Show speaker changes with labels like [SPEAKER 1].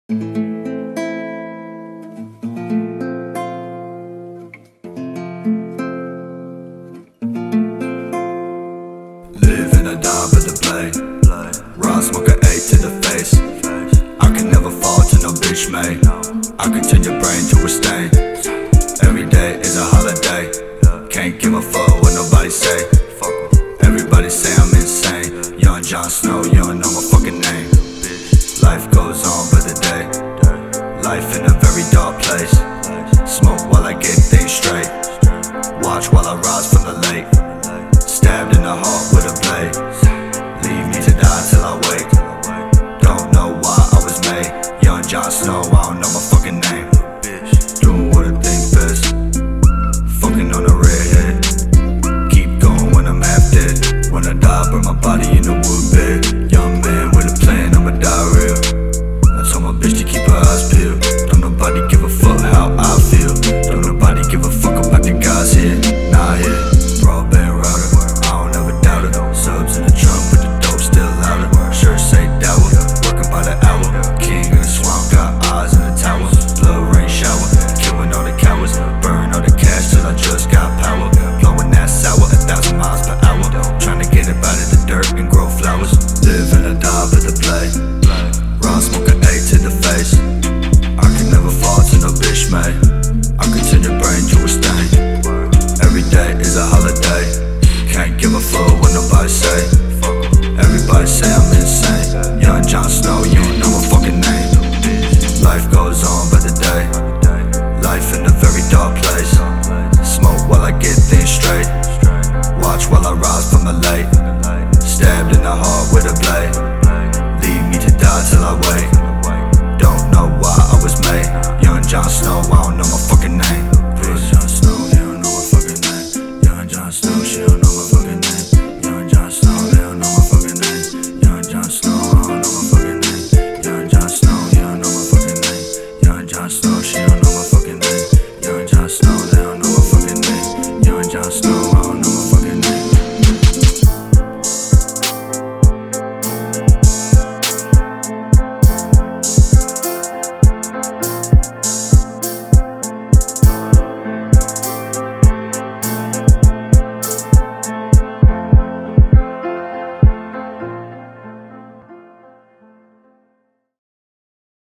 [SPEAKER 1] Live and I die by the play. Ride, smoke an 8 to the face. I can never fall to no bitch, mate. I can turn your brain to a stain. Every day is a holiday. Can't give a fuck